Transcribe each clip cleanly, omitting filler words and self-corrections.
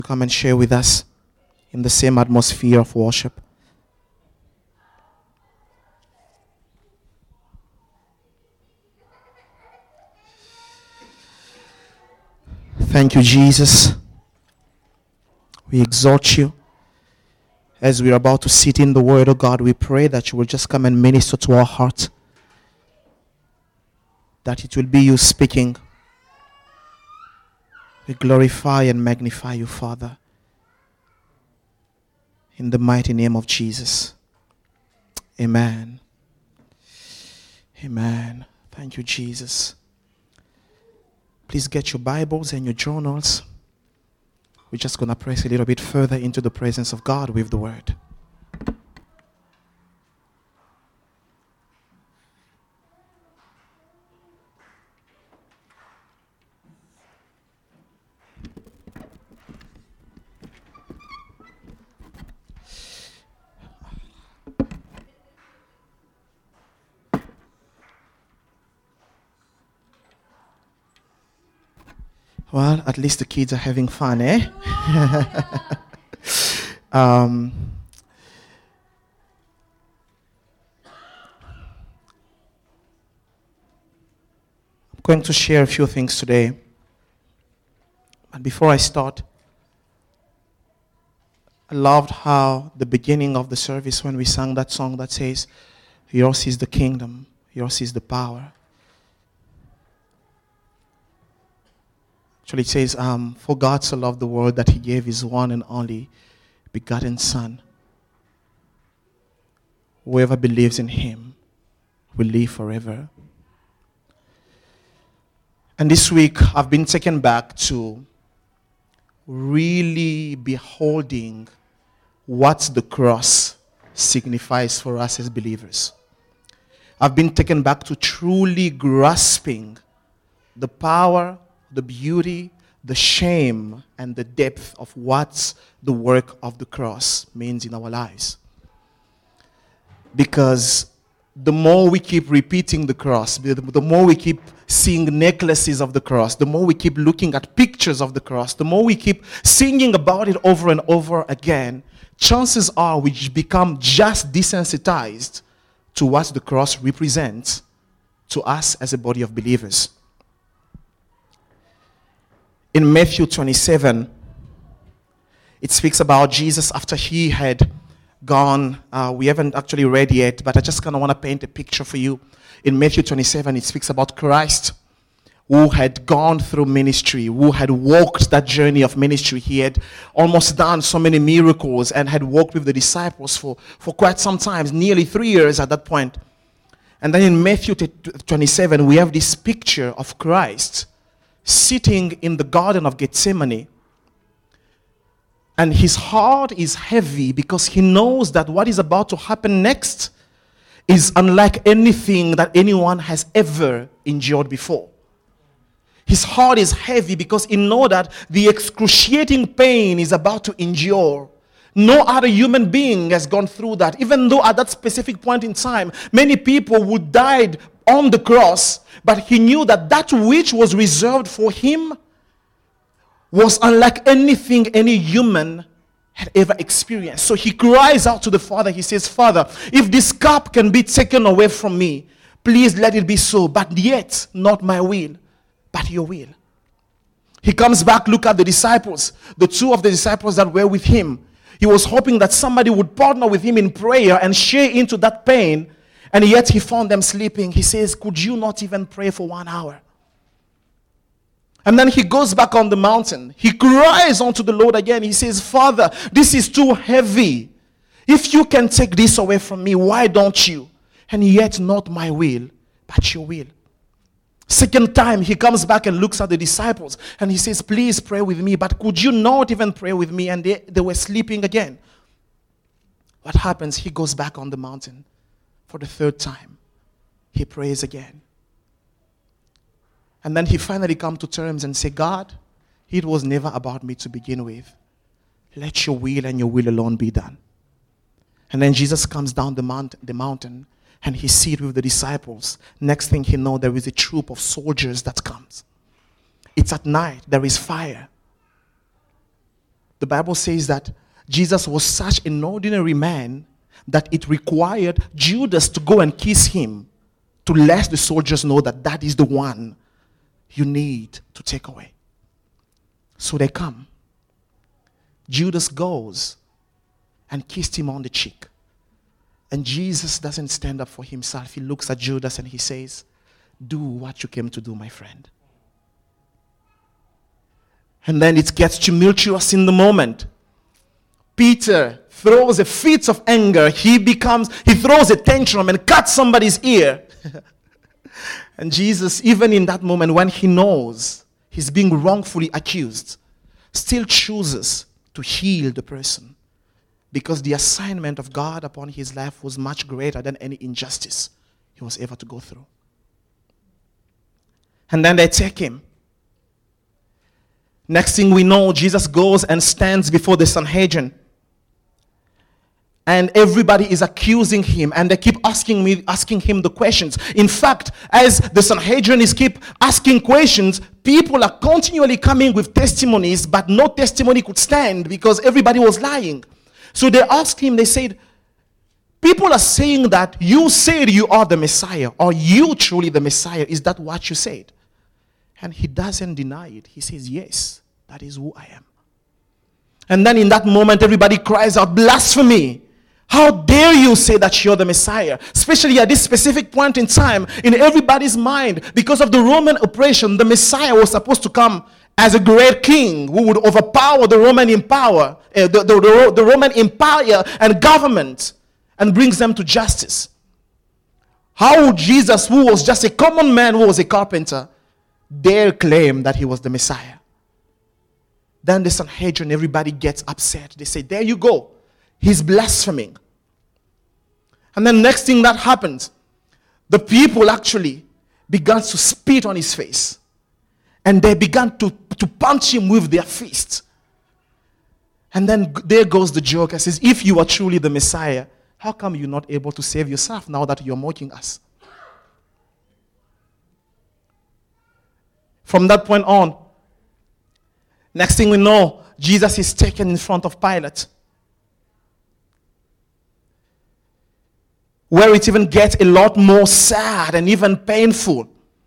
come and share with us in the same atmosphere of worship. Thank you, Jesus. We exhort you. As we are about to sit in the Word of God, we pray that you will just come and minister to our heart. That it will be you speaking. We glorify and magnify you, Father. In the mighty name of Jesus. Amen. Amen. Thank you, Jesus. Please get your Bibles and your journals. We're just going to press a little bit further into the presence of God with the Word. Well, at least the kids are having fun, eh? I'm going to share a few things today. But before I start, I loved how the beginning of the service when we sang that song that says, yours is the kingdom, yours is the power. Actually, it says, for God so loved the world that he gave his one and only begotten Son. Whoever believes in him will live forever. And this week, I've been taken back to really beholding what the cross signifies for us as believers. I've been taken back to truly grasping the power, the beauty, the shame, and the depth of what the work of the cross means in our lives. Because the more we keep repeating the cross, the more we keep seeing necklaces of the cross, the more we keep looking at pictures of the cross, the more we keep singing about it over and over again, chances are we become just desensitized to what the cross represents to us as a body of believers. In Matthew 27, it speaks about Jesus after he had gone. We haven't actually read yet, but I just kind of want to paint a picture for you. In Matthew 27, it speaks about Christ who had gone through ministry, who had walked that journey of ministry. He had almost done so many miracles and had walked with the disciples for quite some time, nearly 3 years at that point. And then in Matthew 27, we have this picture of Christ sitting in the Garden of Gethsemane. And his heart is heavy because he knows that what is about to happen next is unlike anything that anyone has ever endured before. His heart is heavy because he knows that the excruciating pain is about to endure. No other human being has gone through that. Even though at that specific point in time, many people would died on the cross, but he knew that that which was reserved for him was unlike anything any human had ever experienced. So he cries out to the Father. He says, Father, if this cup can be taken away from me, please let it be so. But yet, not my will, but your will. He comes back, look at the disciples, the two of the disciples that were with him. He was hoping that somebody would partner with him in prayer and share into that pain. And yet he found them sleeping. He says, could you not even pray for 1 hour? And then he goes back on the mountain. He cries unto the Lord again. He says, Father, this is too heavy. If you can take this away from me, why don't you? And yet not my will, but your will. Second time, he comes back and looks at the disciples. And he says, please pray with me. But could you not even pray with me? And they were sleeping again. What happens? He goes back on the mountain. For the third time, he prays again. And then he finally comes to terms and say, God, it was never about me to begin with. Let your will and your will alone be done. And then Jesus comes down the mountain and he sees with the disciples. Next thing he knows, there is a troop of soldiers that comes. It's at night. There is fire. the Bible says that Jesus was such an ordinary man that it required Judas to go and kiss him to let the soldiers know that that is the one you need to take away. So they come. Judas goes and kissed him on the cheek. And Jesus doesn't stand up for himself. He looks at Judas and he says, do what you came to do, my friend. And then it gets tumultuous in the moment. Peter throws a fit of anger. He throws a tantrum and cuts somebody's ear. And Jesus, even in that moment when he knows he's being wrongfully accused, still chooses to heal the person. Because the assignment of God upon his life was much greater than any injustice he was ever to go through. And then they take him. Next thing we know, Jesus goes and stands before the Sanhedrin. And everybody is accusing him, and they keep asking him the questions. In fact, as the Sanhedrin keep asking questions, people are continually coming with testimonies, but no testimony could stand because everybody was lying. So they asked him, they said, people are saying that you said you are the Messiah. Are you truly the Messiah? Is that what you said? And he doesn't deny it. He says, yes, that is who I am. And then in that moment, everybody cries out, blasphemy. How dare you say that you're the Messiah? Especially at this specific point in time, in everybody's mind, because of the Roman oppression, the Messiah was supposed to come as a great king who would overpower the Roman Empire, the Roman Empire and government, and brings them to justice. How would Jesus, who was just a common man, who was a carpenter, dare claim that he was the Messiah? Then the Sanhedrin, everybody gets upset. They say, there you go. He's blaspheming. And then next thing that happens, the people actually began to spit on his face. And they began to punch him with their fists. And then there goes the joke. I says, if you are truly the Messiah, how come you're not able to save yourself now that you're mocking us? From that point on, next thing we know, Jesus is taken in front of Pilate. Where it even gets a lot more sad and even painful.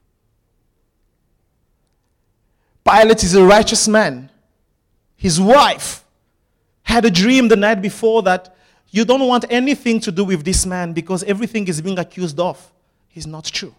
Pilate is a righteous man. His wife had a dream the night before that you don't want anything to do with this man because everything is being accused of is not true.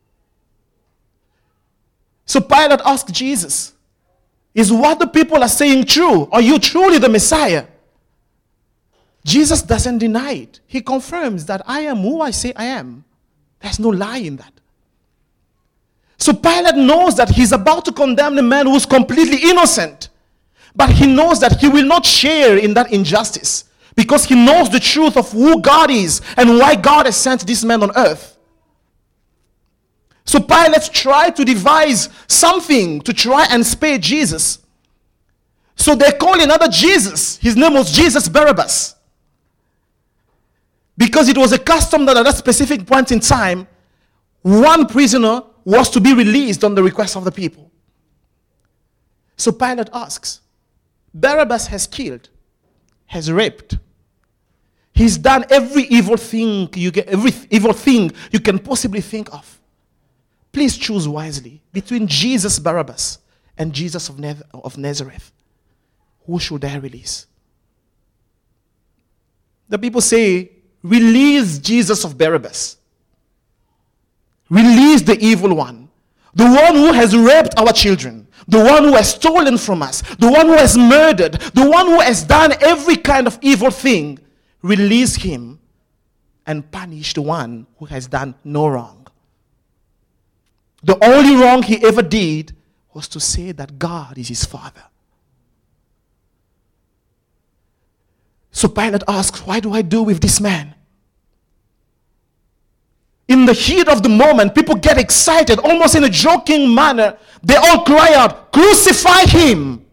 So Pilate asked Jesus, is what the people are saying true? Are you truly the Messiah? Jesus doesn't deny it. He confirms that I am who I say I am. There's no lie in that. So Pilate knows that he's about to condemn a man who's completely innocent. But he knows that he will not share in that injustice because he knows the truth of who God is and why God has sent this man on earth. So Pilate tried to devise something to try and spare Jesus. So they call another Jesus. His name was Jesus Barabbas. Because it was a custom that at that specific point in time, one prisoner was to be released on the request of the people. So Pilate asks, Barabbas has killed, has raped. He's done every evil thing you can possibly think of. Please choose wisely between Jesus Barabbas and Jesus of Nazareth. Who should I release? The people say, release Jesus of Barabbas. Release the evil one. The one who has raped our children. The one who has stolen from us. The one who has murdered. The one who has done every kind of evil thing. Release him and punish the one who has done no wrong. The only wrong he ever did was to say that God is his father. So Pilate asks, what do I do with this man? In the heat of the moment, people get excited, almost in a joking manner. They all cry out, crucify him.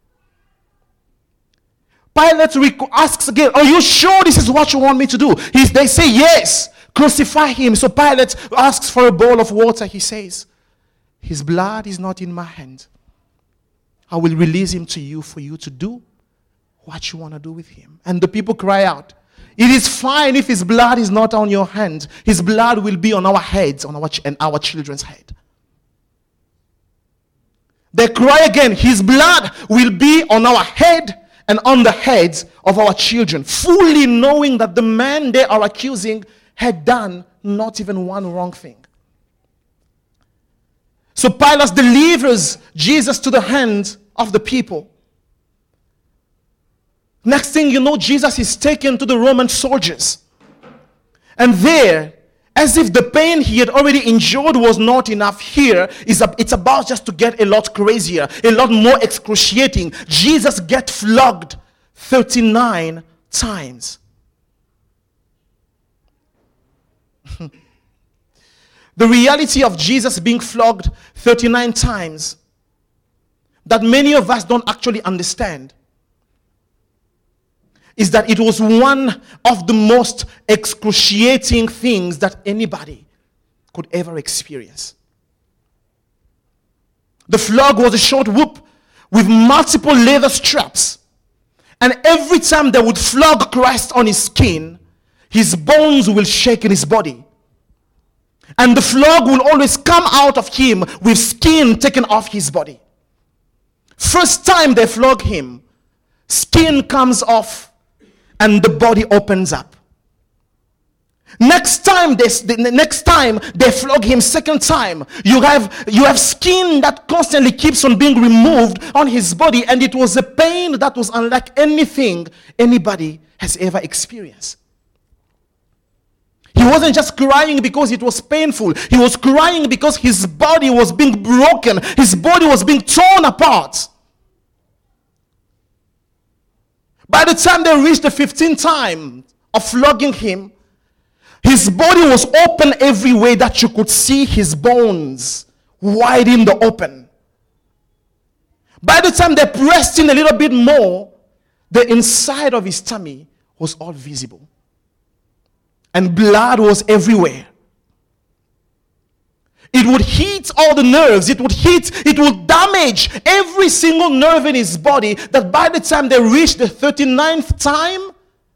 Pilate asks again, are you sure this is what you want me to do? They say, yes, crucify him. So Pilate asks for a bowl of water. He says, his blood is not in my hand. I will release him to you for you to do what you want to do with him. And the people cry out, it is fine if his blood is not on your hands. His blood will be on our heads, on our children's head. They cry again, his blood will be on our head and on the heads of our children, fully knowing that the man they are accusing had done not even one wrong thing. So Pilate delivers Jesus to the hands of the people. Next thing you know, Jesus is taken to the Roman soldiers. And there, as if the pain he had already endured was not enough, it's about just to get a lot crazier, a lot more excruciating. Jesus gets flogged 39 times. The reality of Jesus being flogged 39 times that many of us don't actually understand is that it was one of the most excruciating things that anybody could ever experience. The flog was a short whoop with multiple leather straps. And every time they would flog Christ on his skin, his bones will shake in his body. And the flog will always come out of him with skin taken off his body. First time they flog him, skin comes off and the body opens up. Next time they flog him, second time, you have skin that constantly keeps on being removed on his body, and it was a pain that was unlike anything anybody has ever experienced. He wasn't just crying because it was painful. He was crying because his body was being broken. His body was being torn apart. By the time they reached the 15th time of flogging him, his body was open every way that you could see his bones wide in the open. By the time they pressed in a little bit more, the inside of his tummy was all visible. And blood was everywhere. It would hit all the nerves. It would damage every single nerve in his body, that by the time they reached the 39th time,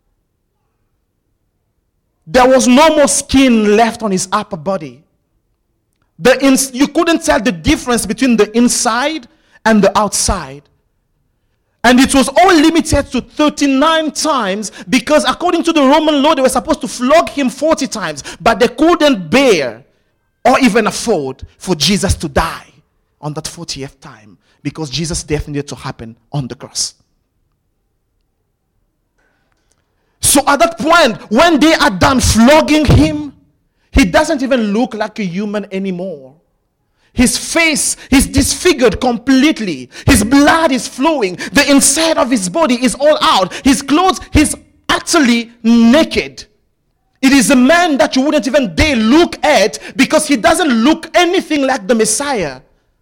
there was no more skin left on his upper body. You couldn't tell the difference between the inside and the outside. And it was all limited to 39 times, because according to the Roman law, they were supposed to flog him 40 times. But they couldn't bear or even afford for Jesus to die on that 40th time, because Jesus' death needed to happen on the cross. So at that point, when they are done flogging him, he doesn't even look like a human anymore. His face is disfigured completely. His blood is flowing. The inside of his body is all out. His clothes, he's actually naked. It is a man that you wouldn't even dare look at, because he doesn't look anything like the Messiah.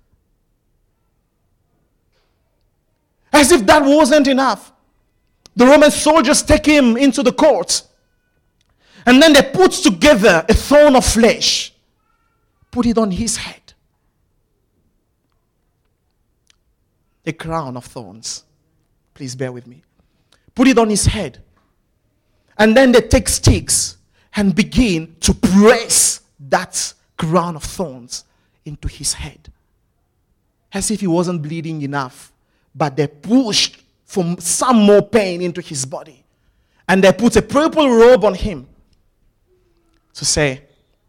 As if that wasn't enough, the Roman soldiers take him into the court, and then they put together a thorn of flesh, put it on his head. A crown of thorns. Please bear with me. Put it on his head. And then they take sticks and begin to press that crown of thorns into his head. As if he wasn't bleeding enough, but they pushed for some more pain into his body. And they put a purple robe on him to say,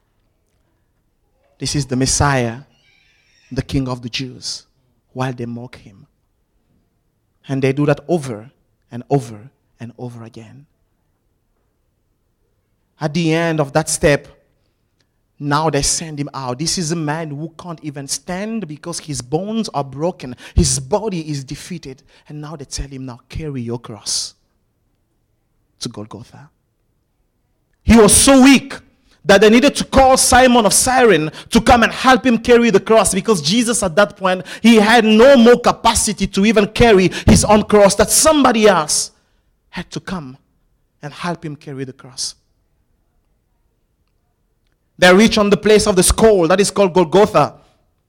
this is the Messiah, the King of the Jews, while they mock him. And they do that over and over and over again. At the end of that step, now they send him out. This is a man who can't even stand because his bones are broken. His body is defeated. And now they tell him, now carry your cross to Golgotha. He was so weak that they needed to call Simon of Cyrene to come and help him carry the cross, because Jesus at that point, he had no more capacity to even carry his own cross, that somebody else had to come and help him carry the cross. They reach on the place of the skull, that is called Golgotha.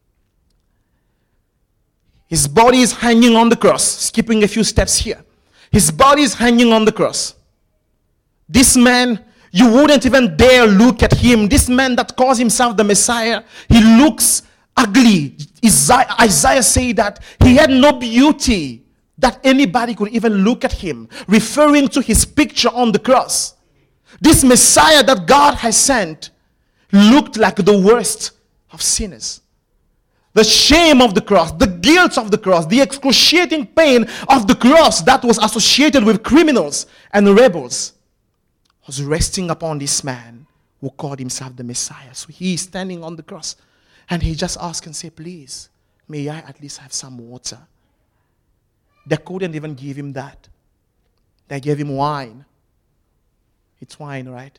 His body is hanging on the cross, skipping a few steps here. His body is hanging on the cross. This man, you wouldn't even dare look at him. This man that calls himself the Messiah, he looks ugly. Isaiah said that he had no beauty that anybody could even look at him, referring to his picture on the cross. This Messiah that God has sent looked like the worst of sinners. The shame of the cross, the guilt of the cross, the excruciating pain of the cross that was associated with criminals and rebels was resting upon this man who called himself the Messiah. So he is standing on the cross and he just asked and said, please, may I at least have some water? They couldn't even give him that. They gave him wine. It's wine, right?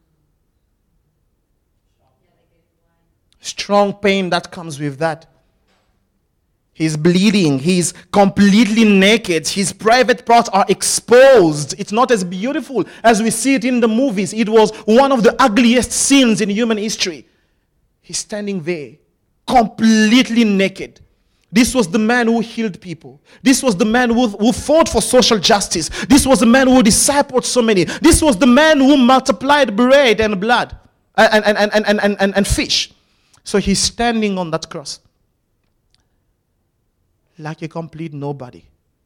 Strong pain that comes with that. He's bleeding. He's completely naked. His private parts are exposed. It's not as beautiful as we see it in the movies. It was one of the ugliest scenes in human history. He's standing there, completely naked. This was the man who healed people. This was the man who fought for social justice. This was the man who discipled so many. This was the man who multiplied bread and blood and fish. So he's standing on that cross like a complete nobody.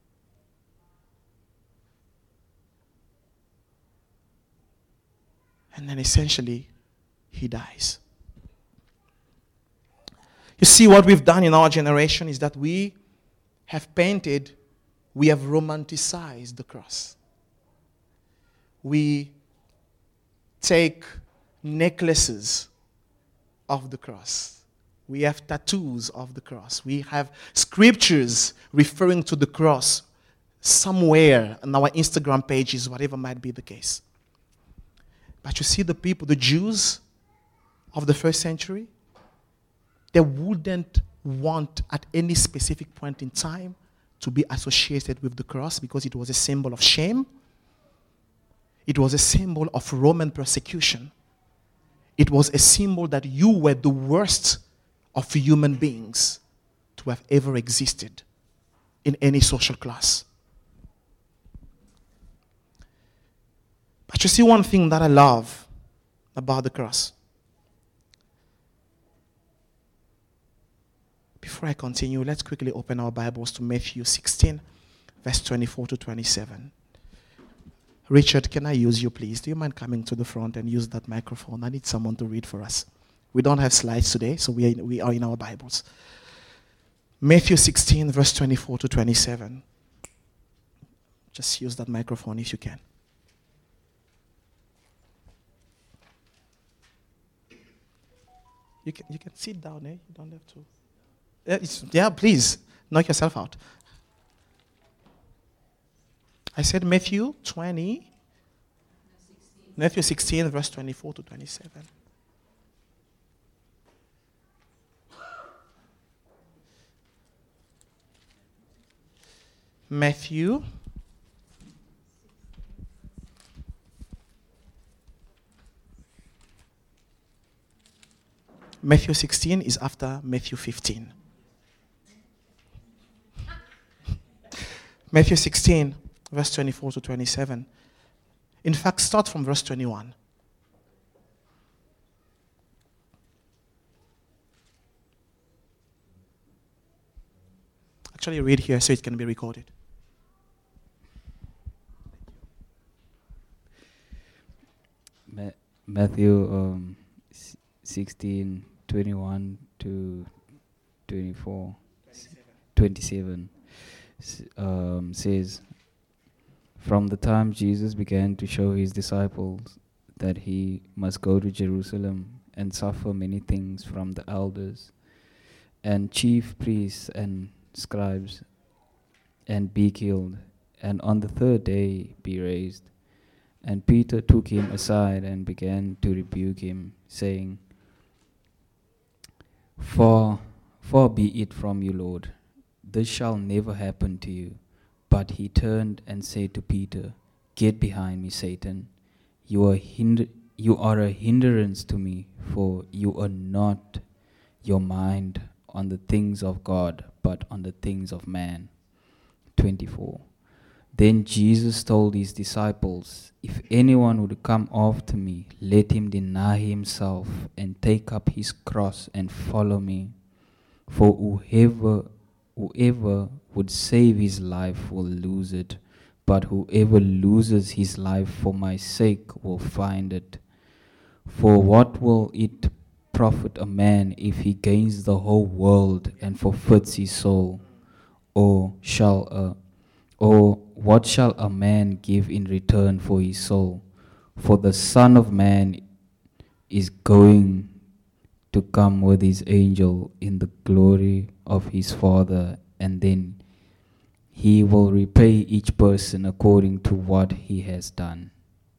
And then essentially, he dies. You see, what we've done in our generation is that we have romanticized the cross. We take necklaces of the cross. We have tattoos of the cross. We have scriptures referring to the cross somewhere on our Instagram pages, whatever might be the case. But you see, the people, the Jews of the first century, they wouldn't want at any specific point in time to be associated with the cross because it was a symbol of shame. It was a symbol of Roman persecution. It was a symbol that you were the worst of human beings to have ever existed in any social class. But you see, one thing that I love about the cross. Before I continue, let's quickly open our Bibles to Matthew 16, verse 24 to 27. Richard, can I use you, please? Do you mind coming to the front and use that microphone? I need someone to read for us. We don't have slides today, so we are in our Bibles. Matthew 16, verse 24 to 27. Just use that microphone if you can. You can sit down, eh? You don't have to. Yeah, please, knock yourself out. I said Matthew 16, verse 24 to 27. Matthew 16 is after Matthew 15. Matthew 16, verse 24 to 27. In fact, start from verse 21. Actually, read here so it can be recorded. Matthew 16, 21 to 24, 27 says, from the time Jesus began to show his disciples that he must go to Jerusalem and suffer many things from the elders and chief priests and scribes and be killed, and on the third day be raised. And Peter took him aside and began to rebuke him, saying, Far be it from you, Lord, this shall never happen to you. But he turned and said to Peter, Get behind me, Satan. You are a hindrance to me, for you are not your mind on the things of God, but on the things of man. 24. Then Jesus told his disciples, "If anyone would come after me, let him deny himself and take up his cross and follow me. For whoever would save his life will lose it, but whoever loses his life for my sake will find it. For what will it profit a man if he gains the whole world and forfeits his soul? Or what shall a man give in return for his soul? For the Son of Man is going to come with his angel in the glory of his Father, and then he will repay each person according to what he has done."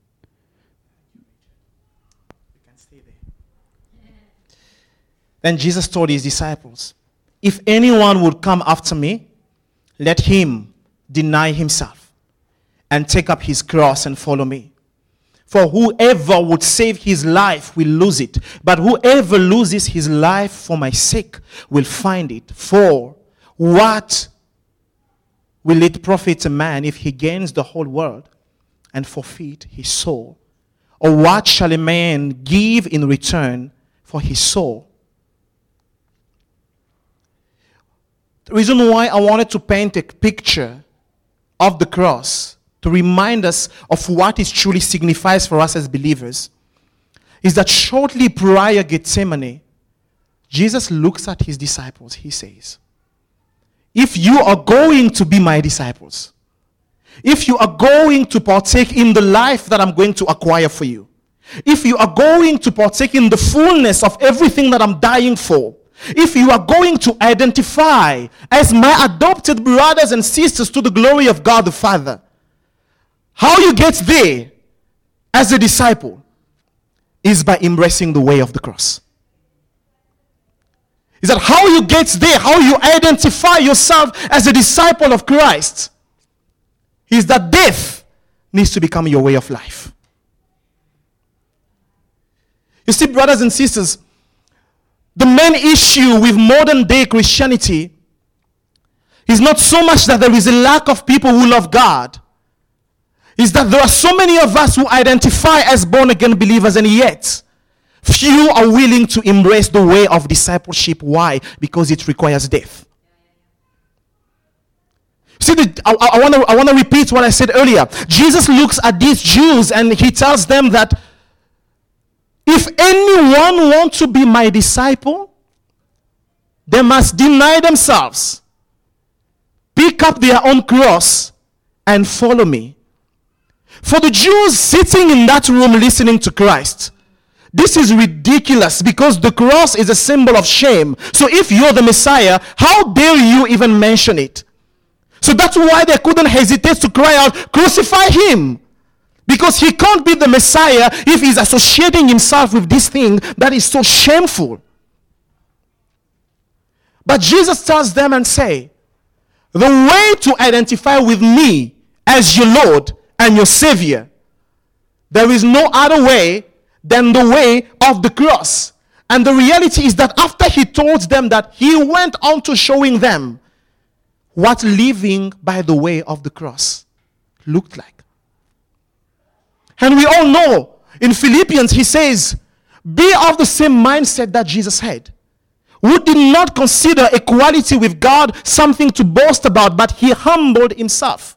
Then Jesus told his disciples, "If anyone would come after me, let him deny himself and take up his cross and follow me. For whoever would save his life will lose it, but whoever loses his life for my sake will find it. For what will it profit a man if he gains the whole world and forfeit his soul? Or what shall a man give in return for his soul?" The reason why I wanted to paint a picture of the cross to remind us of what it truly signifies for us as believers is that shortly prior Gethsemane, Jesus looks at his disciples. He says, "If you are going to be my disciples, if you are going to partake in the life that I'm going to acquire for you, if you are going to partake in the fullness of everything that I'm dying for, if you are going to identify as my adopted brothers and sisters to the glory of God the Father, how you get there as a disciple is by embracing the way of the cross." Is that how you get there, how you identify yourself as a disciple of Christ, is that death needs to become your way of life. You see, brothers and sisters, the main issue with modern day Christianity is not so much that there is a lack of people who love God. Is that there are so many of us who identify as born again believers, and yet few are willing to embrace the way of discipleship. Why? Because it requires death. See, I want to repeat what I said earlier. Jesus looks at these Jews and he tells them that if anyone wants to be my disciple, they must deny themselves, pick up their own cross, and follow me. For the Jews sitting in that room listening to Christ, this is ridiculous because the cross is a symbol of shame. So if you're the Messiah, how dare you even mention it? So that's why they couldn't hesitate to cry out, "Crucify him!" Because he can't be the Messiah if he's associating himself with this thing that is so shameful. But Jesus tells them and say, the way to identify with me as your Lord and your Savior, there is no other way than the way of the cross. And the reality is that after he told them that, he went on to showing them what living by the way of the cross looked like. And we all know in Philippians he says, "Be of the same mindset that Jesus had, who did not consider equality with God something to boast about, but he humbled himself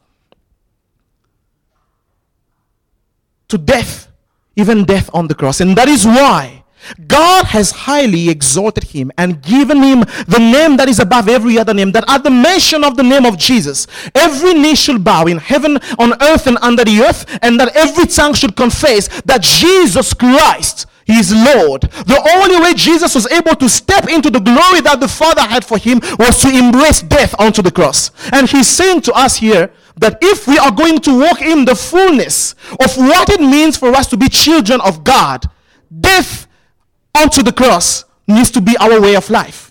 to death, even death on the cross." And that is why God has highly exalted him and given him the name that is above every other name, that at the mention of the name of Jesus, every knee should bow in heaven, on earth, and under the earth, and that every tongue should confess that Jesus Christ is Lord. The only way Jesus was able to step into the glory that the Father had for him was to embrace death onto the cross. And he's saying to us here that if we are going to walk in the fullness of what it means for us to be children of God, death onto the cross needs to be our way of life.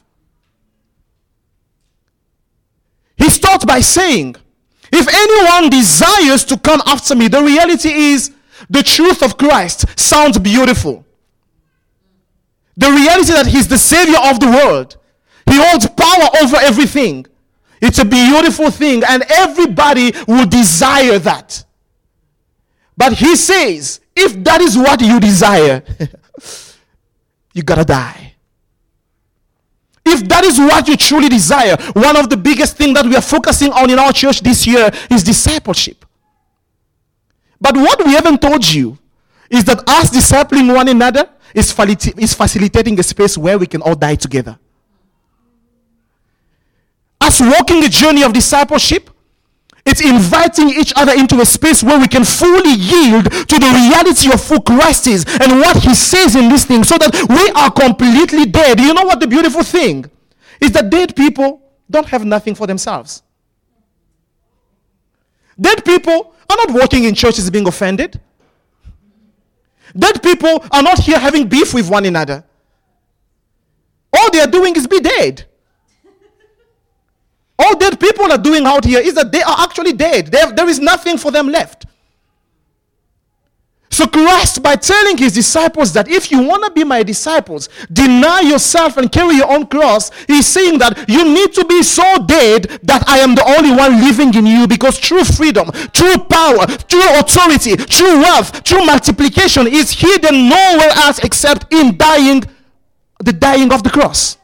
He starts by saying, if anyone desires to come after me, the reality is the truth of Christ sounds beautiful. The reality that he's the Savior of the world. He holds power over everything. It's a beautiful thing, and everybody will desire that. But he says, if that is what you desire, you gotta die. If that is what you truly desire, one of the biggest things that we are focusing on in our church this year is discipleship. But what we haven't told you is that us discipling one another is facilitating a space where we can all die together. Us walking the journey of discipleship, it's inviting each other into a space where we can fully yield to the reality of who Christ is and what he says in this thing, so that we are completely dead. You know what the beautiful thing is? That dead people don't have nothing for themselves. Dead people are not walking in churches being offended. Dead people are not here having beef with one another. All they are doing is be dead. All dead people are doing out here is that they are actually dead. There is nothing for them left. So Christ, by telling his disciples that if you want to be my disciples, deny yourself and carry your own cross, he's saying that you need to be so dead that I am the only one living in you, because true freedom, true power, true authority, true wealth, true multiplication is hidden nowhere else except in the dying of the cross.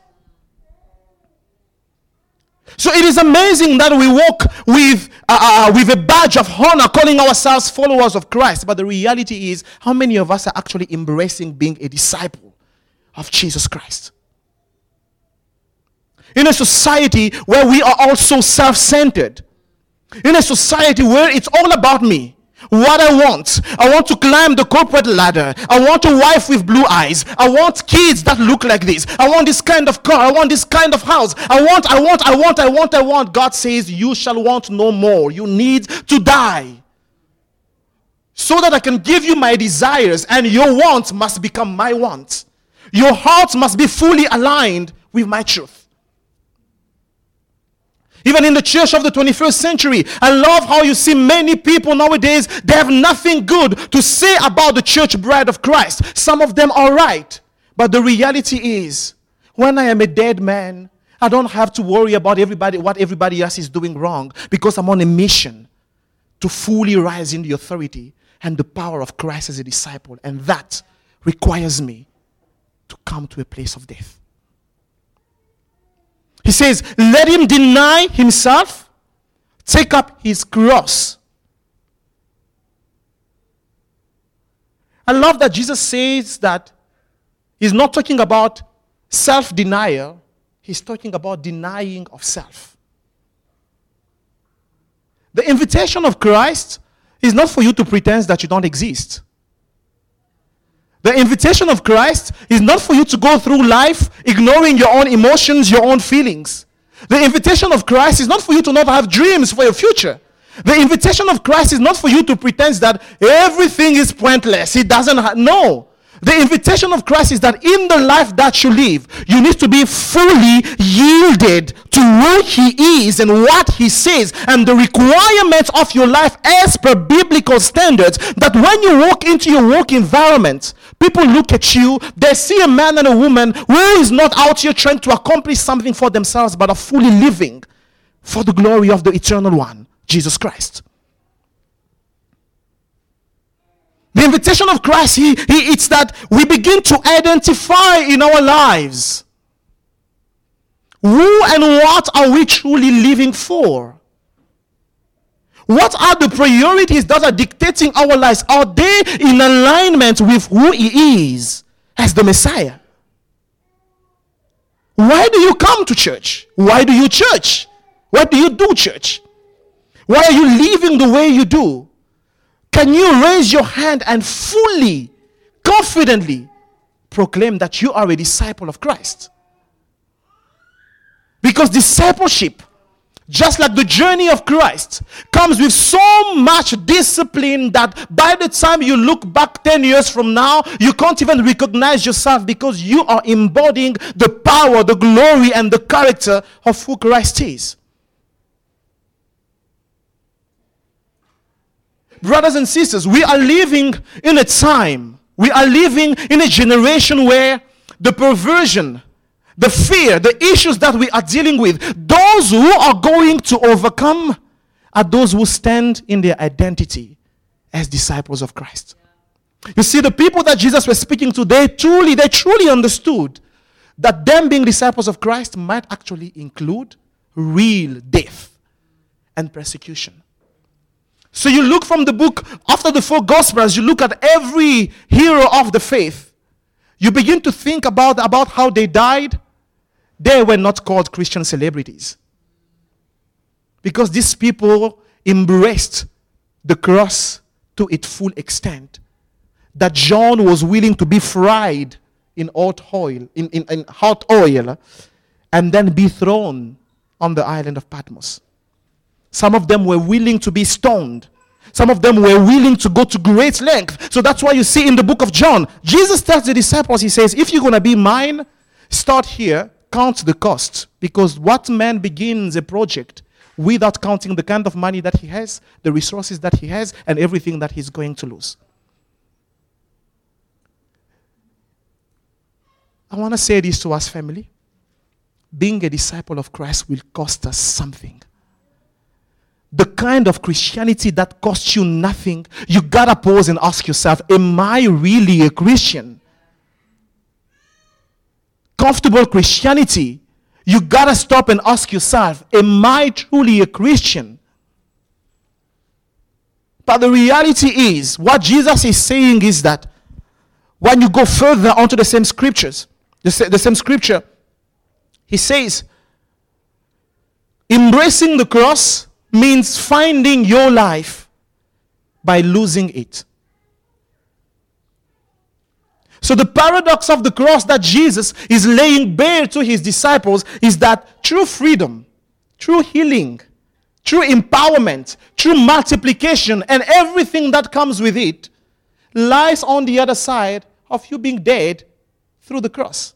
So it is amazing that we walk with a badge of honor, calling ourselves followers of Christ. But the reality is, how many of us are actually embracing being a disciple of Jesus Christ? In a society where we are all so self-centered, in a society where it's all about me, what I want to climb the corporate ladder. I want a wife with blue eyes. I want kids that look like this. I want this kind of car. I want this kind of house. I want. God says, you shall want no more. You need to die, so that I can give you my desires, and your wants must become my wants. Your heart must be fully aligned with my truth. Even in the church of the 21st century, I love how you see many people nowadays, they have nothing good to say about the church bride of Christ. Some of them are right. But the reality is, when I am a dead man, I don't have to worry about what everybody else is doing wrong, because I'm on a mission to fully rise in the authority and the power of Christ as a disciple. And that requires me to come to a place of death. He says, let him deny himself, take up his cross. I love that Jesus says that he's not talking about self-denial, he's talking about denying of self. The invitation of Christ is not for you to pretend that you don't exist. The invitation of Christ is not for you to go through life ignoring your own emotions, your own feelings. The invitation of Christ is not for you to not have dreams for your future. The invitation of Christ is not for you to pretend that everything is pointless. It doesn't no. The invitation of Christ is that in the life that you live, you need to be fully yielded to who he is and what he says and the requirements of your life as per biblical standards, that when you walk into your work environment, people look at you, they see a man and a woman who is not out here trying to accomplish something for themselves, but are fully living for the glory of the eternal one, Jesus Christ. The invitation of Christ, it's that we begin to identify in our lives who and what are we truly living for? What are the priorities that are dictating our lives? Are they in alignment with who he is as the Messiah? Why do you come to church? Why do you church? What do you do church? Why are you living the way you do? Can you raise your hand and fully, confidently proclaim that you are a disciple of Christ? Because discipleship, just like the journey of Christ, comes with so much discipline that by the time you look back 10 years from now, you can't even recognize yourself, because you are embodying the power, the glory, and the character of who Christ is. Brothers and sisters, we are living in a time, we are living in a generation where the perversion, the fear, the issues that we are dealing with don't those who are going to overcome are those who stand in their identity as disciples of Christ. You see, the people that Jesus was speaking to, they truly understood that them being disciples of Christ might actually include real death and persecution. So you look from the book, after the 4 Gospels, you look at every hero of the faith. You begin to think about how they died. They were not called Christian celebrities. Because these people embraced the cross to its full extent. That John was willing to be fried in hot oil, and then be thrown on the island of Patmos. Some of them were willing to be stoned. Some of them were willing to go to great length. So that's why you see in the book of John, Jesus tells the disciples, he says, if you're going to be mine, start here, count the cost. Because what man begins a project without counting the kind of money that he has, the resources that he has, and everything that he's going to lose? I want to say this to us, family. Being a disciple of Christ will cost us something. The kind of Christianity that costs you nothing, you gotta pause and ask yourself, am I really a Christian? Comfortable Christianity, you gotta stop and ask yourself, am I truly a Christian? But the reality is, what Jesus is saying is that when you go further onto the same scriptures, the same scripture, he says, embracing the cross means finding your life by losing it. So the paradox of the cross that Jesus is laying bare to his disciples is that true freedom, true healing, true empowerment, true multiplication, and everything that comes with it lies on the other side of you being dead through the cross.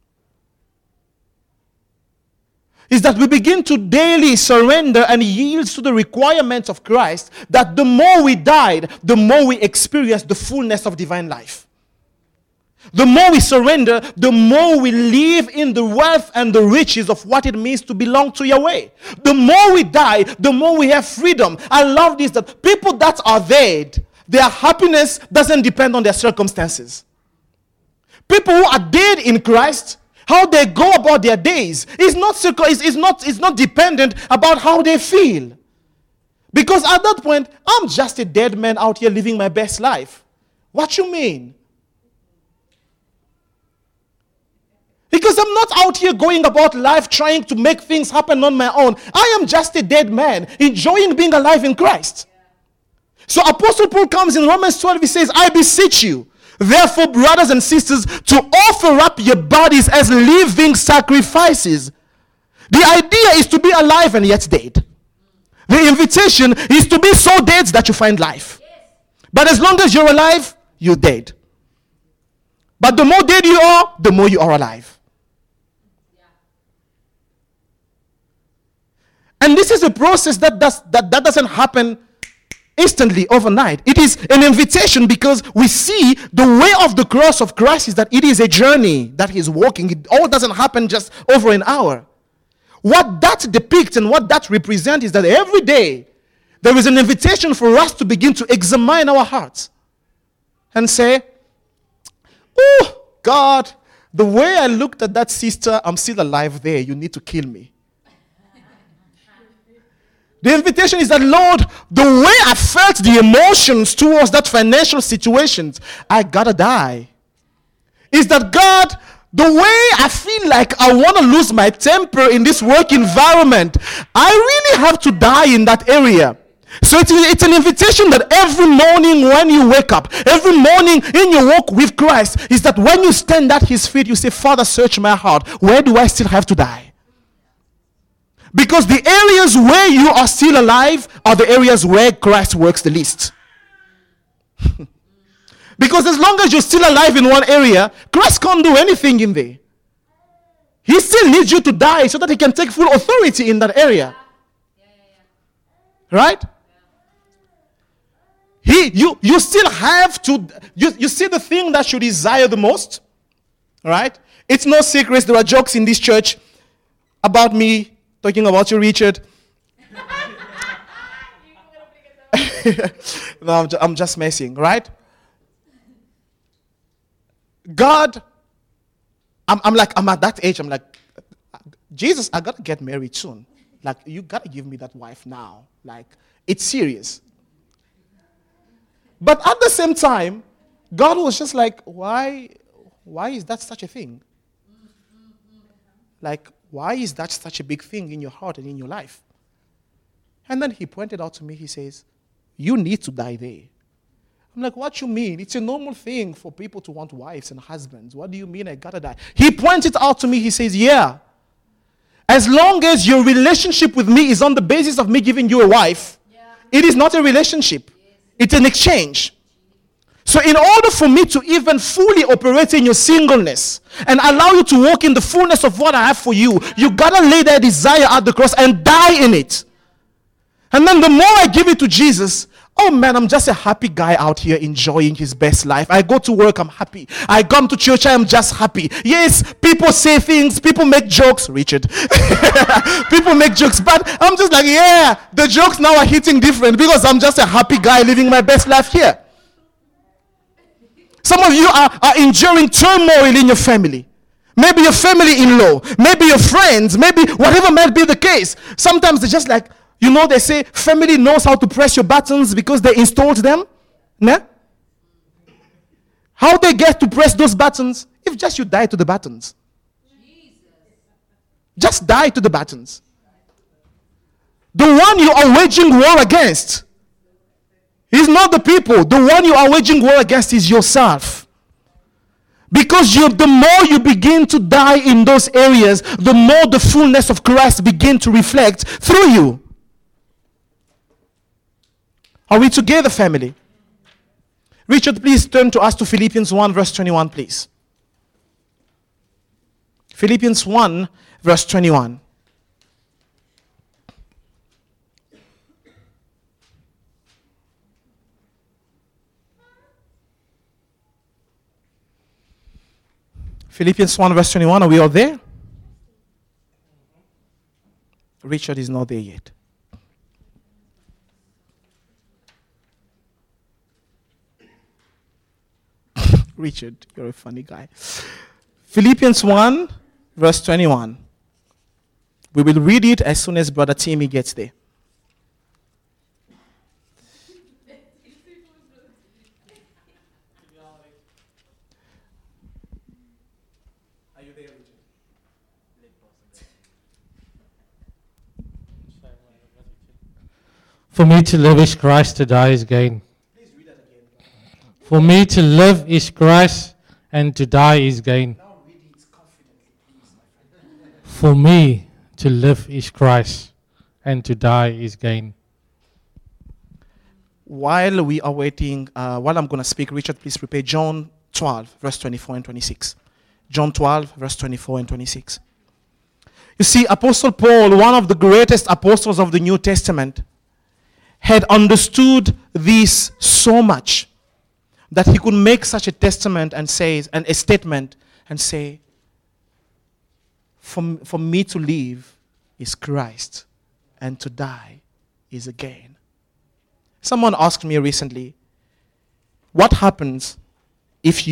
Is that we begin to daily surrender and yield to the requirements of Christ, that the more we died, the more we experience the fullness of divine life. The more we surrender, the more we live in the wealth and the riches of what it means to belong to Yahweh. The more we die, the more we have freedom. I love this, that people that are dead, their happiness doesn't depend on their circumstances. People who are dead in Christ, how they go about their days is not dependent about how they feel. Because at that point, I'm just a dead man out here living my best life. What you mean? Because I'm not out here going about life trying to make things happen on my own. I am just a dead man enjoying being alive in Christ. So Apostle Paul comes in Romans 12, he says, I beseech you, therefore, brothers and sisters, to offer up your bodies as living sacrifices. The idea is to be alive and yet dead. The invitation is to be so dead that you find life. But as long as you're alive, you're dead. But the more dead you are, the more you are alive. And this is a process that doesn't happen instantly, overnight. It is an invitation because we see the way of the cross of Christ is that it is a journey that he's walking. It all doesn't happen just over an hour. What that depicts and what that represents is that every day there is an invitation for us to begin to examine our hearts and say, oh, God, the way I looked at that sister, I'm still alive there. You need to kill me. The invitation is that, Lord, the way I felt the emotions towards that financial situation, I gotta die. Is that, God, the way I feel like I want to lose my temper in this work environment, I really have to die in that area. So it's an invitation that every morning when you wake up, every morning in your walk with Christ, is that when you stand at his feet, you say, Father, search my heart. Where do I still have to die? Because the areas where you are still alive are the areas where Christ works the least. Because as long as you're still alive in one area, Christ can't do anything in there. He still needs you to die so that he can take full authority in that area. Right? You still have to, you see the thing that you desire the most? Right? It's no secret, there are jokes in this church about me Talking about you, Richard. No, I'm just messing, right? God, I'm at that age, I'm like, Jesus, I got to get married soon. Like, you got to give me that wife now. Like, it's serious. But at the same time, God was just like, why is that such a thing? Like, why is that such a big thing in your heart and in your life? And then he pointed out to me, he says, you need to die there. I'm like, what you mean? It's a normal thing for people to want wives and husbands. What do you mean I gotta die? He pointed out to me, he says, yeah. As long as your relationship with me is on the basis of me giving you a wife, it is not a relationship. It's an exchange. So in order for me to even fully operate in your singleness and allow you to walk in the fullness of what I have for you, you gotta lay that desire at the cross and die in it. And then the more I give it to Jesus, oh man, I'm just a happy guy out here enjoying his best life. I go to work, I'm happy. I come to church, I am just happy. Yes, people say things, people make jokes, Richard. People make jokes, but I'm just like, yeah, the jokes now are hitting different because I'm just a happy guy living my best life here. Some of you are enduring turmoil in your family. Maybe your family-in-law, maybe your friends, maybe whatever might be the case. Sometimes they're just like, you know, they say family knows how to press your buttons because they installed them. Nah? How they get to press those buttons? If just you die to the buttons. Just die to the buttons. The one you are waging war against is not the people. The one you are waging war against is yourself. Because the more you begin to die in those areas, the more the fullness of Christ begin to reflect through you. Are we together, family? Richard, please turn to us to Philippians 1, verse 21, please. Philippians 1, verse 21. Philippians 1, verse 21. Are we all there? Richard is not there yet. Richard, you're a funny guy. Philippians 1, verse 21. We will read it as soon as Brother Timmy gets there. Are you there, Richard? For me to live is Christ, to die is gain. For me to live is Christ, and to die is gain. For me to live is Christ, and to die is gain. While we are waiting, while I'm going to speak, Richard, please prepare John 12, verse 24 and 26. John 12, verse 24 and 26. You see, Apostle Paul, one of the greatest apostles of the New Testament, had understood this so much that he could make such a testament and say, and a statement and say, for me to live is Christ, and to die is a gain. Someone asked me recently, what happens if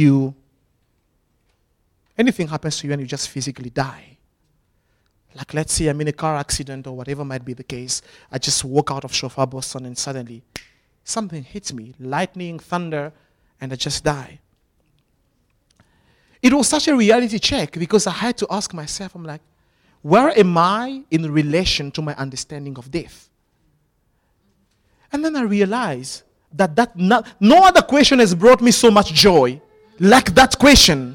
anything happens to you and you just physically die? Like, let's say I'm in a car accident or whatever might be the case. I just walk out of Shofar Boston and suddenly something hits me, lightning, thunder, and I just die. It was such a reality check because I had to ask myself, I'm like, where am I in relation to my understanding of death? And then I realized that no other question has brought me so much joy like that question.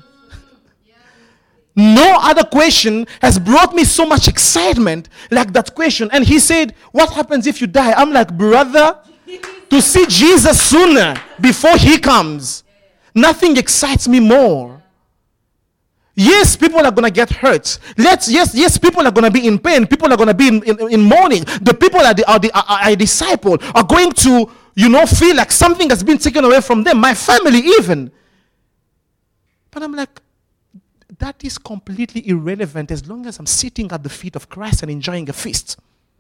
No other question has brought me so much excitement like that question. And he said, what happens if you die? I'm like, brother, to see Jesus sooner before he comes, nothing excites me more. Yes, people are going to get hurt. Yes, people are going to be in pain. People are going to be in mourning. The people I disciple are going to, feel like something has been taken away from them. My family even. But I'm like, that is completely irrelevant as long as I'm sitting at the feet of Christ and enjoying a feast.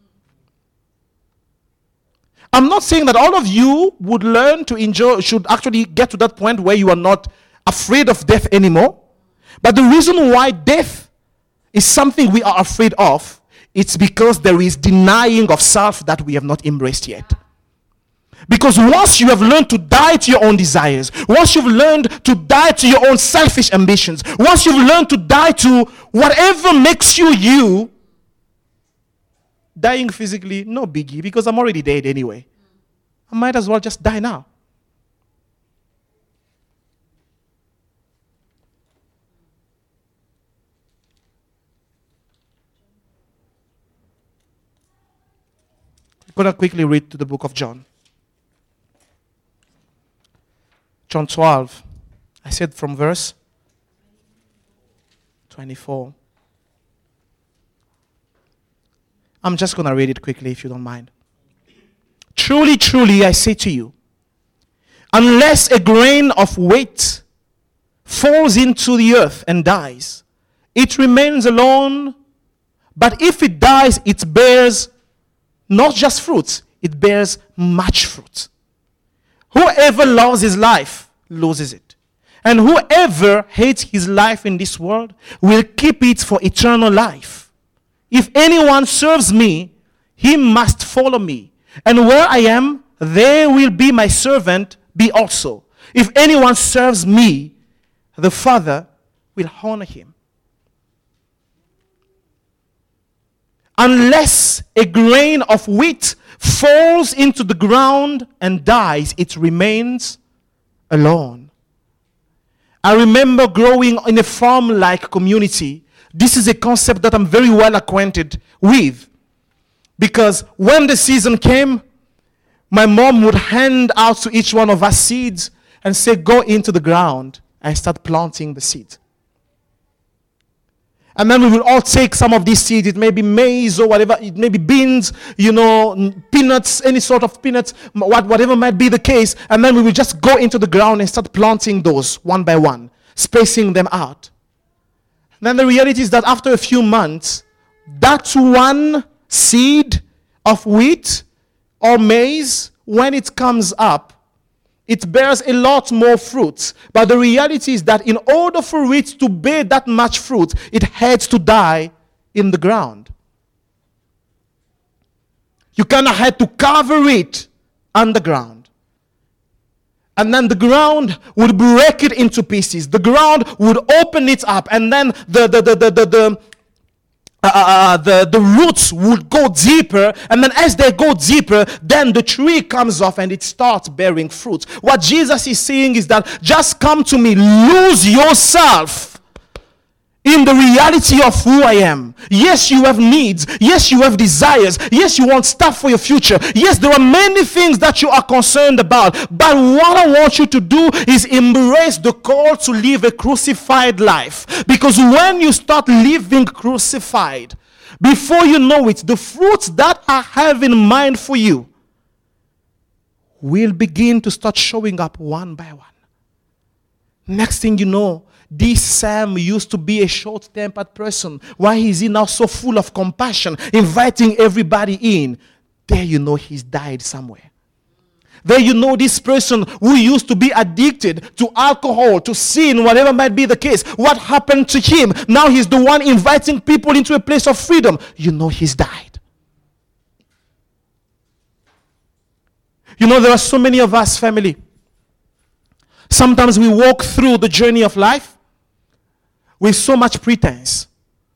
I'm not saying that all of you would learn to enjoy, should actually get to that point where you are not afraid of death anymore. But the reason why death is something we are afraid of, it's because there is denying of self that we have not embraced yet. Because once you have learned to die to your own desires, once you've learned to die to your own selfish ambitions, once you've learned to die to whatever makes you, dying physically, no biggie, because I'm already dead anyway. I might as well just die now. I'm going to quickly read to the book of John. John 12. I said from verse 24. I'm just going to read it quickly if you don't mind. Truly, truly, I say to you, unless a grain of wheat falls into the earth and dies, it remains alone. But if it dies, it bears not just fruit, it bears much fruit. Whoever loves his life loses it. And whoever hates his life in this world will keep it for eternal life. If anyone serves me, he must follow me. And where I am, there will be my servant be also. If anyone serves me, the Father will honor him. Unless a grain of wheat falls into the ground and dies, it remains alone. I remember growing in a farm-like community. This is a concept that I'm very well acquainted with. Because when the season came, my mom would hand out to each one of us seeds and say, go into the ground and start planting the seed. And then we will all take some of these seeds. It may be maize or whatever. It may be beans, peanuts, any sort of peanuts, whatever might be the case. And then we will just go into the ground and start planting those one by one, spacing them out. And then the reality is that after a few months, that one seed of wheat or maize, when it comes up, it bears a lot more fruit. But the reality is that in order for it to bear that much fruit, it had to die in the ground. You kind of had to cover it underground. And then the ground would break it into pieces. The ground would open it up, and then the roots would go deeper, and then as they go deeper, then the tree comes off and it starts bearing fruit. What Jesus is saying is that just come to me, lose yourself in the reality of who I am. Yes, you have needs. Yes, you have desires. Yes, you want stuff for your future. Yes, there are many things that you are concerned about. But what I want you to do is embrace the call to live a crucified life. Because when you start living crucified, before you know it, the fruits that I have in mind for you will begin to start showing up one by one. Next thing you know, this Sam used to be a short-tempered person. Why is he now so full of compassion, inviting everybody in? There you know he's died somewhere. There you know this person who used to be addicted to alcohol, to sin, whatever might be the case. What happened to him? Now he's the one inviting people into a place of freedom. You know he's died. You know there are so many of us, family. Sometimes we walk through the journey of life with so much pretense.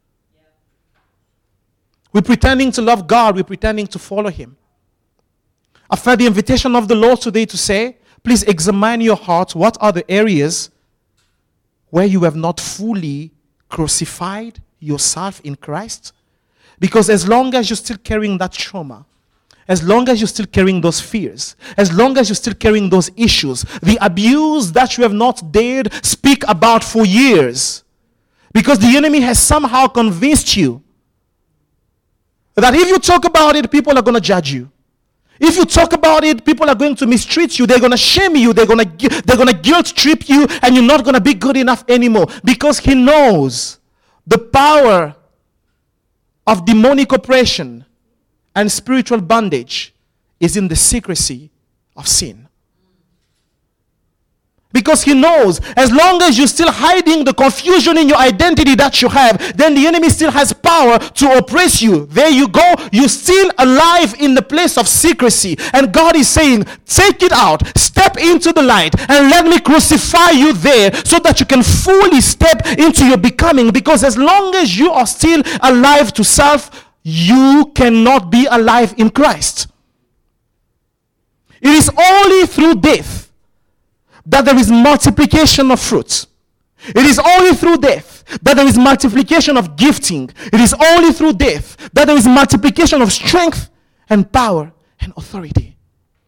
We're pretending to love God. We're pretending to follow Him. I felt the invitation of the Lord today to say, please examine your heart. What are the areas where you have not fully crucified yourself in Christ? Because as long as you're still carrying that trauma, as long as you're still carrying those fears, as long as you're still carrying those issues, the abuse that you have not dared speak about for years, because the enemy has somehow convinced you that if you talk about it, people are going to judge you. If you talk about it, people are going to mistreat you. They're going to shame you. They're going to guilt trip you, and you're not going to be good enough anymore, because he knows the power of demonic oppression and spiritual bondage is in the secrecy of sin. Because he knows as long as you're still hiding the confusion in your identity that you have, then the enemy still has power to oppress you. There you go. You're still alive in the place of secrecy. And God is saying, take it out. Step into the light and let me crucify you there so that you can fully step into your becoming. Because as long as you are still alive to self, you cannot be alive in Christ. It is only through death that there is multiplication of fruits. It is only through death that there is multiplication of gifting. It is only through death that there is multiplication of strength and power and authority.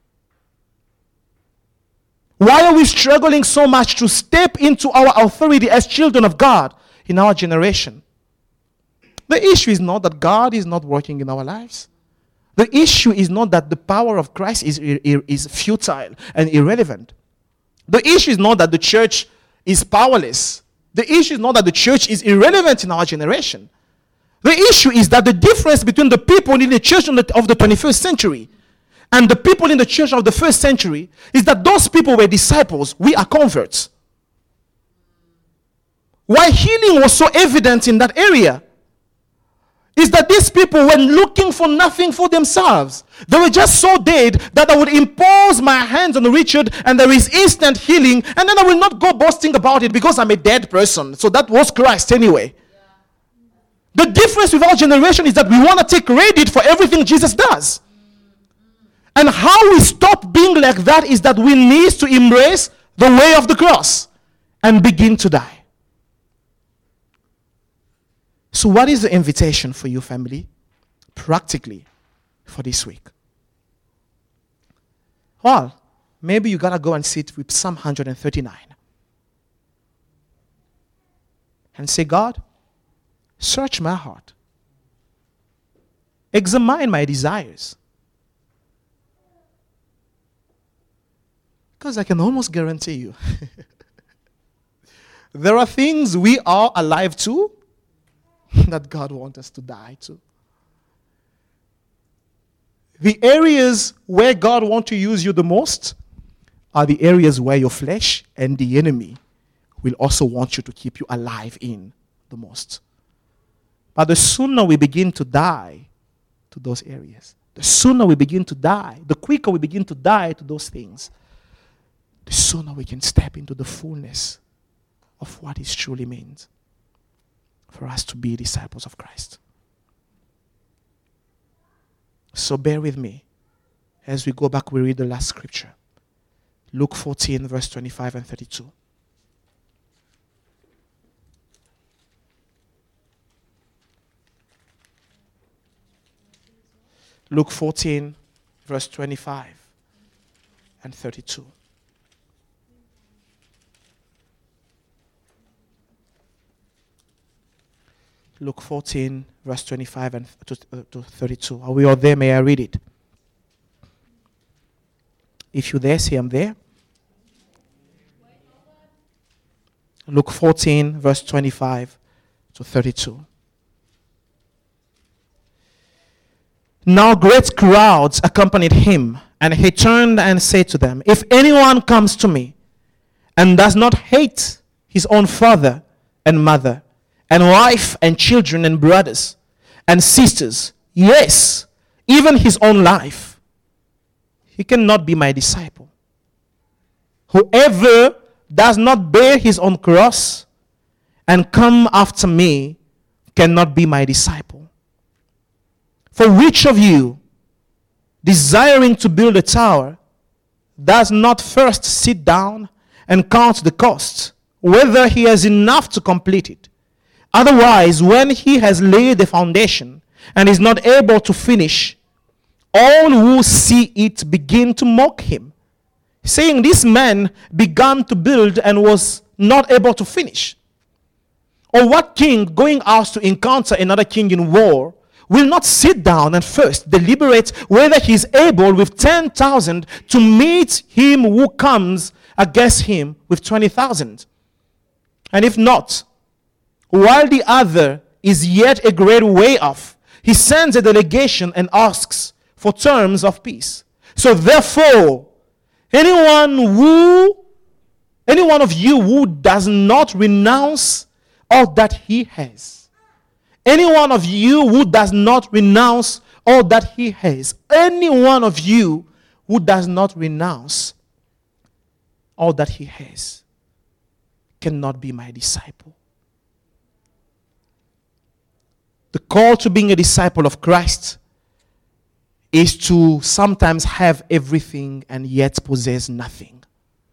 Why are we struggling so much to step into our authority as children of God in our generation? The issue is not that God is not working in our lives. The issue is not that the power of Christ is futile and irrelevant. The issue is not that the church is powerless. The issue is not that the church is irrelevant in our generation. The issue is that the difference between the people in the church of the 21st century and the people in the church of the first century is that those people were disciples. We are converts. Why healing was so evident in that area is that these people were looking for nothing for themselves. They were just so dead that I would impose my hands on Richard and there is instant healing, and then I will not go boasting about it because I'm a dead person. So that was Christ anyway. The difference with our generation is that we want to take credit for everything Jesus does. And how we stop being like that is that we need to embrace the way of the cross and begin to die. So what is the invitation for you, family, practically, for this week? Well, maybe you got to go and sit with Psalm 139 and say, God, search my heart. Examine my desires. Because I can almost guarantee you, there are things we are alive to that God wants us to die to. The areas where God wants to use you the most are the areas where your flesh and the enemy will also want you to keep you alive in the most. But the sooner we begin to die to those areas, the sooner we begin to die, the quicker we begin to die to those things, the sooner we can step into the fullness of what it truly means for us to be disciples of Christ. So bear with me. As we go back, we read the last scripture. Luke 14, verse 25 and 32. Luke 14, verse 25 and 32. Luke 14, verse 25 and to 32. Are we all there? May I read it? If you're there, say I'm there. Luke 14, verse 25 to 32. Now great crowds accompanied him, and he turned and said to them, if anyone comes to me and does not hate his own father and mother, and wife and children and brothers and sisters, yes, even his own life, he cannot be my disciple. Whoever does not bear his own cross and come after me cannot be my disciple. For which of you, desiring to build a tower, does not first sit down and count the cost, whether he has enough to complete it? Otherwise, when he has laid the foundation and is not able to finish, all who see it begin to mock him, saying, this man began to build and was not able to finish. Or what king going out to encounter another king in war will not sit down and first deliberate whether he is able with 10,000 to meet him who comes against him with 20,000? And if not, while the other is yet a great way off, he sends a delegation and asks for terms of peace. So therefore, any one of you who does not renounce all that he has, any one of you who does not renounce all that he has, any one of you who does not renounce all that he has, cannot be my disciple. The call to being a disciple of Christ is to sometimes have everything and yet possess nothing.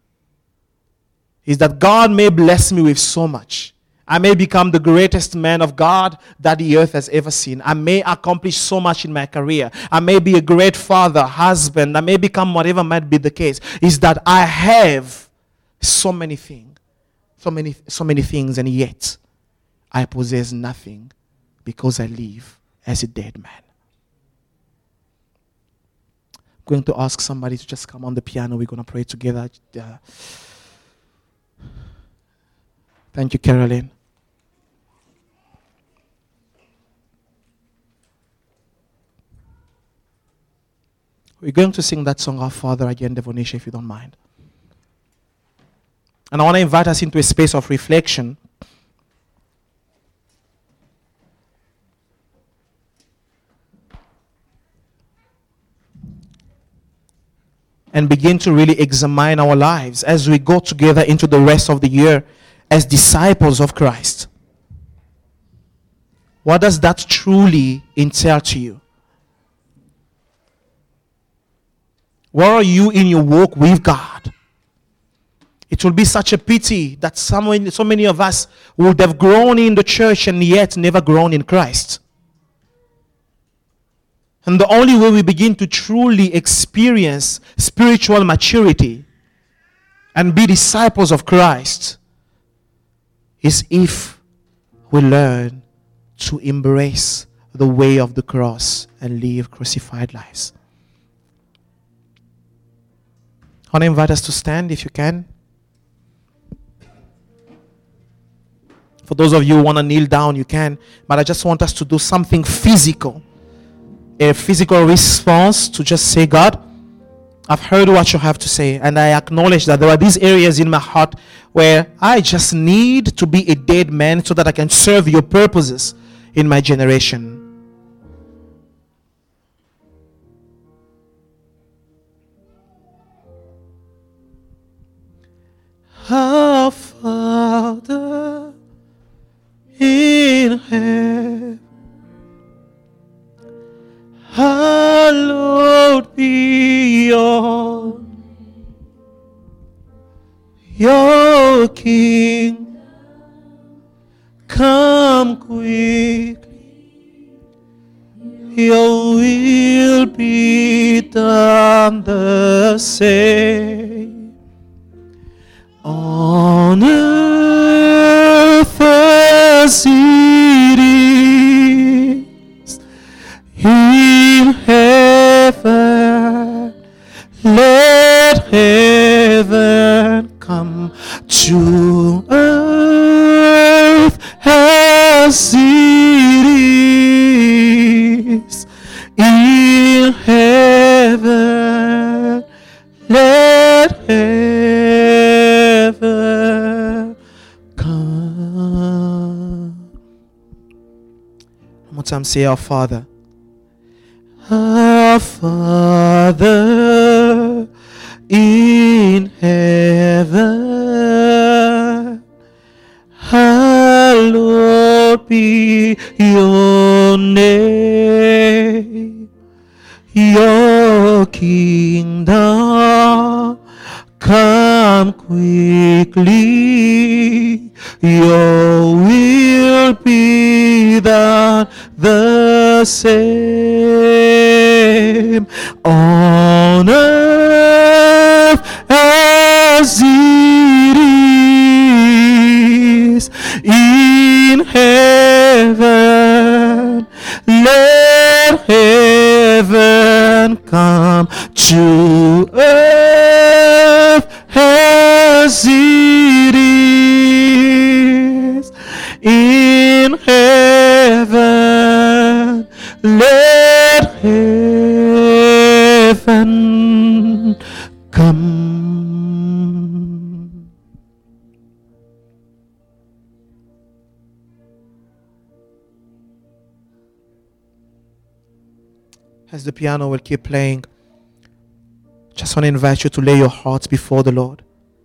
Is that God may bless me with so much. I may become the greatest man of God that the earth has ever seen. I may accomplish so much in my career. I may be a great father, husband. I may become whatever might be the case. Is that I have so many things, so many things, and yet I possess nothing because I live as a dead man. I'm going to ask somebody to just come on the piano. We're going to pray together. Thank you, Caroline. We're going to sing that song, Our Father, again, Devonisha, if you don't mind. And I want to invite us into a space of reflection. And begin to really examine our lives as we go together into the rest of the year as disciples of Christ. What does that truly entail to you? Where are you in your walk with God? It will be such a pity that so many of us would have grown in the church and yet never grown in Christ. And the only way we begin to truly experience spiritual maturity and be disciples of Christ is if we learn to embrace the way of the cross and live crucified lives. I want to invite us to stand if you can. For those of you who want to kneel down, you can. But I just want us to do something physical. A physical response to just say, God, I've heard what you have to say, and I acknowledge that there are these areas in my heart where I just need to be a dead man so that I can serve your purposes in my generation. Our Father in heaven, hallowed be your kingdom. Come quickly, your will be done the same on earth as it is in heaven. Let heaven come to earth as it is in heaven. Let heaven come. One more time, say, Our Father. Our Father in heaven, hallowed be your name. Your kingdom come quickly. Your will be done the same on earth as it is in heaven. Let to earth as it is in heaven. Let heaven come. As the piano will keep playing, just want to invite you to lay your hearts before the Lord.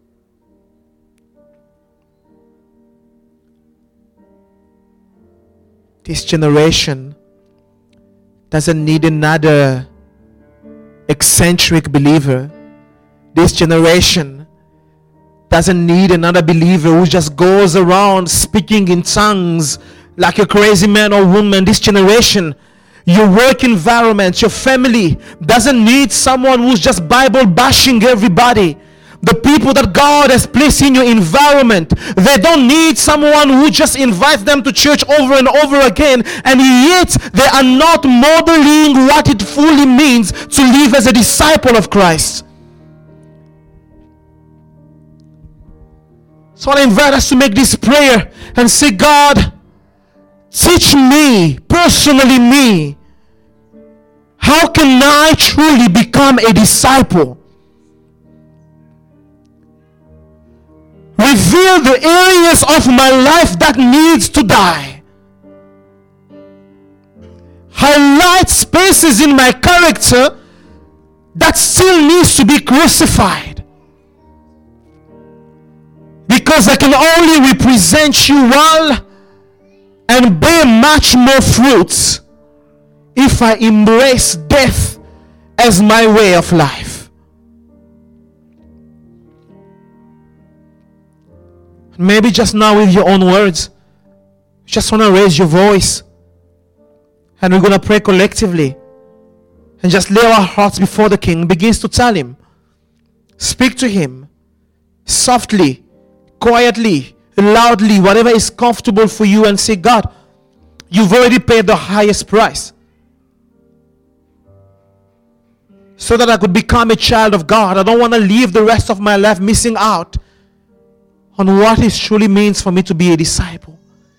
This generation doesn't need another eccentric believer. This generation doesn't need another believer who just goes around speaking in tongues like a crazy man or woman. This generation, your work environment, your family doesn't need someone who's just Bible bashing everybody. The people that God has placed in your environment, they don't need someone who just invites them to church over and over again, and yet they are not modeling what it fully means to live as a disciple of Christ. So I invite us to make this prayer and say, God, teach me, personally me, how can I truly become a disciple? Reveal the areas of my life that needs to die. Highlight spaces in my character that still needs to be crucified. Because I can only represent you well and bear much more fruits if I embrace death as my way of life. Maybe just now with your own words, you just want to raise your voice, and we're going to pray collectively and just lay our hearts before the King. Begins to tell him, speak to him softly, quietly, loudly, whatever is comfortable for you, and say, God, you've already paid the highest price so that I could become a child of God. I don't want to live the rest of my life missing out on what it truly means for me to be a disciple.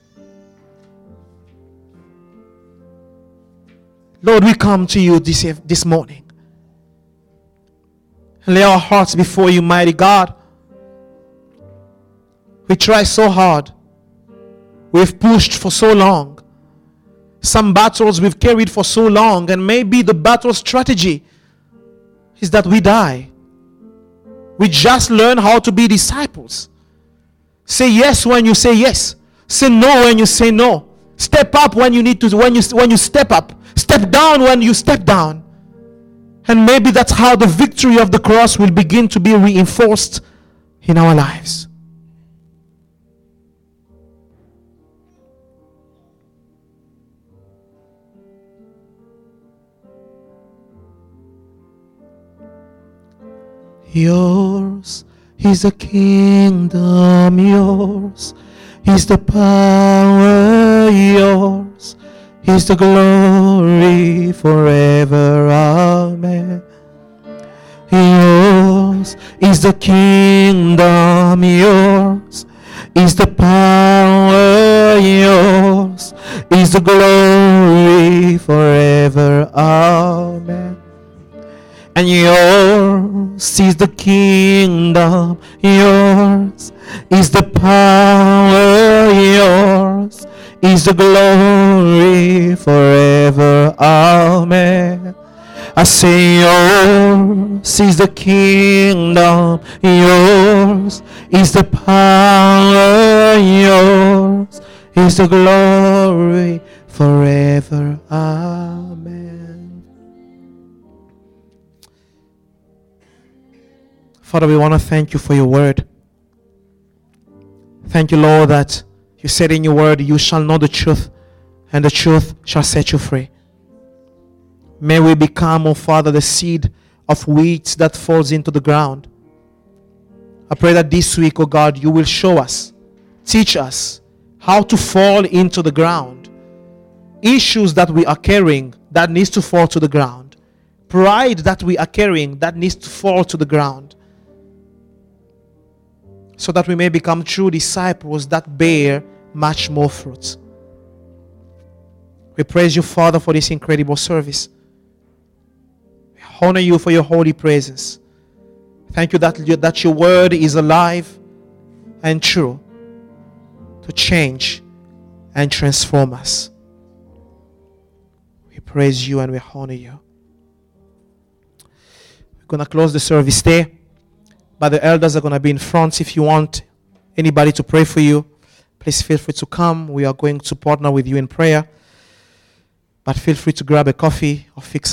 Lord, we come to you this morning and lay our hearts before you, mighty God. We try so hard. We've pushed for so long. Some battles we've carried for so long, and maybe the battle strategy is that we die. We just learn how to be disciples. Say yes when you say yes. Say no when you say no. Step up when you need to, when you step up. Step down when you step down. And maybe that's how the victory of the cross will begin to be reinforced in our lives. Yours is the kingdom, yours is the power, yours is the glory forever. Amen. Yours is the kingdom, yours is the power, yours is the glory forever. Amen. And yours is the kingdom, yours is the power, yours is the glory forever. Amen. I say yours is the kingdom, yours is the power, yours is the glory forever. Amen. Father, we want to thank you for your word. Thank you, Lord, that you said in your word, you shall know the truth, and the truth shall set you free. May we become, oh Father, the seed of wheat that falls into the ground. I pray that this week, oh God, you will show us, teach us how to fall into the ground. Issues that we are carrying that needs to fall to the ground. pride that we are carrying that needs to fall to the ground, so that we may become true disciples that bear much more fruit. We praise you, Father, for this incredible service. We honor you for your holy presence. Thank you that your word is alive and true to change and transform us. We praise you and we honor you. We're going to close the service there, but the elders are going to be in front. If you want anybody to pray for you, please feel free to come. We are going to partner with you in prayer, but feel free to grab a coffee or fix